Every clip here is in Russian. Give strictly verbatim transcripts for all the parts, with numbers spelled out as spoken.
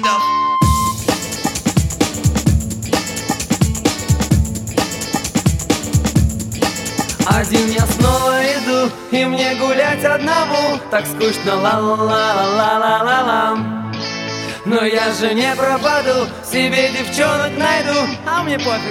stuff. Один я снова иду, и мне гулять одному так скучно, ла-ла-ла-ла-ла-ла-ла. Но я же не пропаду, себе девчонок найду, а мне пофиг.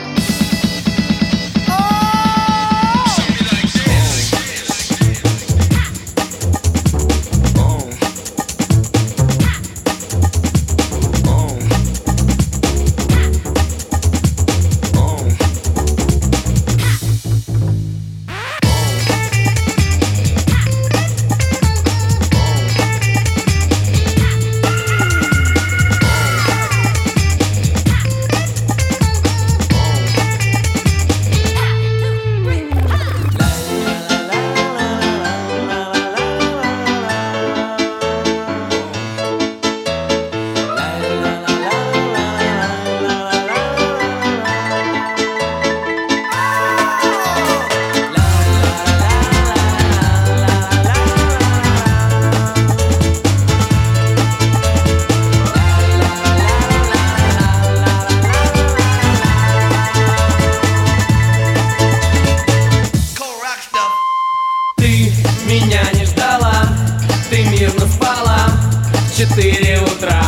Меня не ждала, ты мирно спала в четыре утра.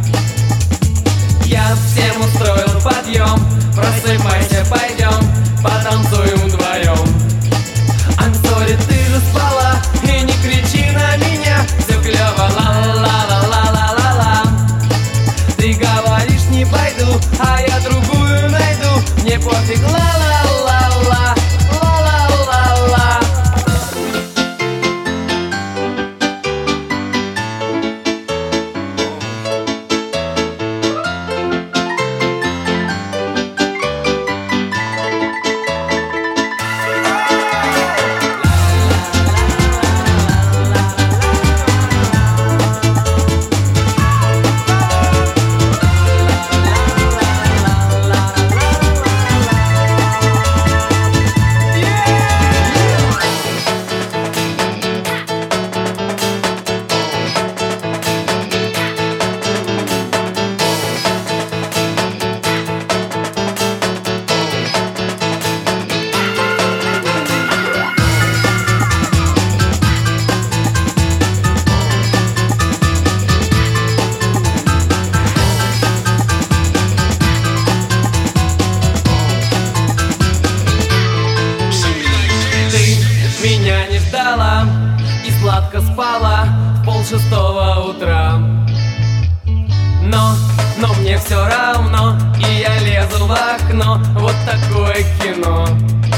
Я всем устроил подъем, просыпайся, пойдем, потанцуем вдвоем. I'm sorry, ты же спала, и не кричи на меня, все клево, ла-ла-ла-ла-ла-ла-ла. Ты говоришь, не пойду, а я другую найду, мне пофиг, ла-ла-ла-ла. Меня не ждала и сладко спала в полшестого утра. Но, но мне все равно, и я лезу в окно, вот такое кино.